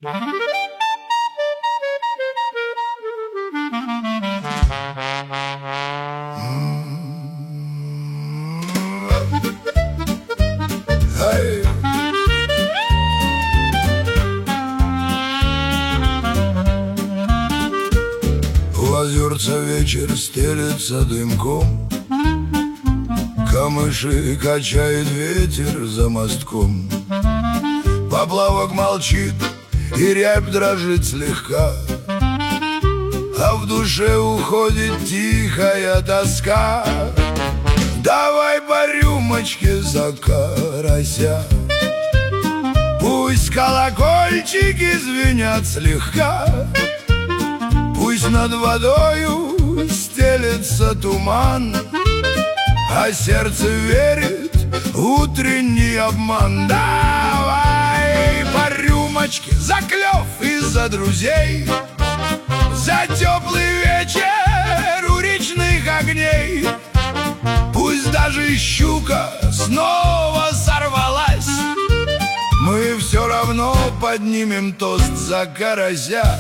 В озерца вечер стелется дымком, камыши качает ветер за мостком. Поплавок молчит, и рябь дрожит слегка, а в душе уходит тихая тоска. Давай по рюмочке за карася, пусть колокольчики звенят слегка, пусть над водою стелется туман, а сердце верит в утренний обман. Давай по рюмочке за клёв и за друзей, за теплый вечер у речных огней. Пусть даже щука снова сорвалась, мы все равно поднимем тост за карася.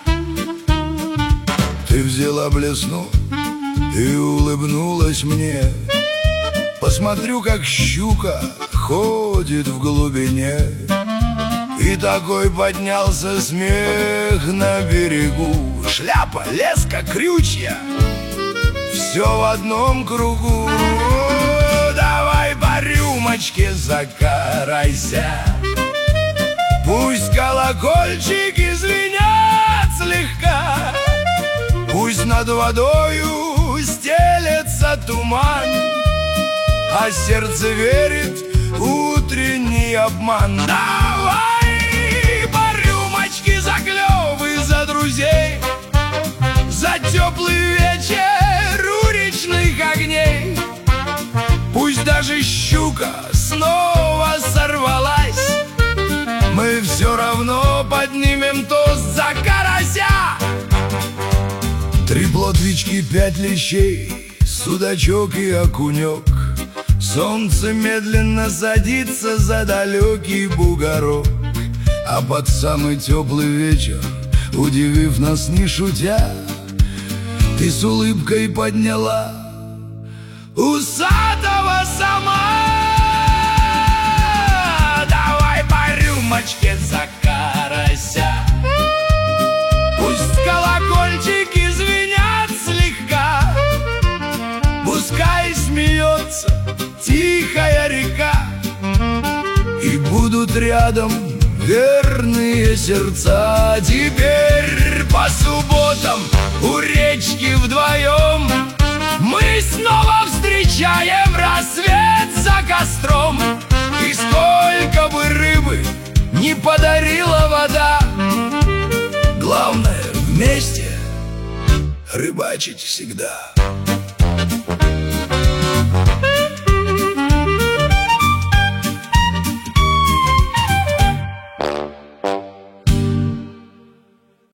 Ты взяла блесну и улыбнулась мне, посмотрю, как щука ходит в глубине. И такой поднялся смех на берегу. Шляпа, леска, крючья, все в одном кругу. Давай по рюмочке за карася, пусть колокольчики звенят слегка, пусть над водою стелется туман, а сердце верит в утренний обман. Давай по рюмочке за клёв и за друзей, за теплый вечер у речных огней. Пусть даже щука снова сорвалась, мы все равно поднимем тост за карася. 3 плотвички, 5 лещей, судачок и окунек. Солнце медленно садится за далекий бугорок, а под самый теплый вечер, удивив нас не шутя, ты с улыбкой подняла усатого сама. Давай по рюмочке за карася, пусть колокольчики звенят слегка, пускай смеется тихая река, и будут рядом верные сердца. Теперь по субботам у речки вдвоем мы снова встречаем рассвет за костром. И сколько бы рыбы не подарила вода, главное вместе рыбачить всегда.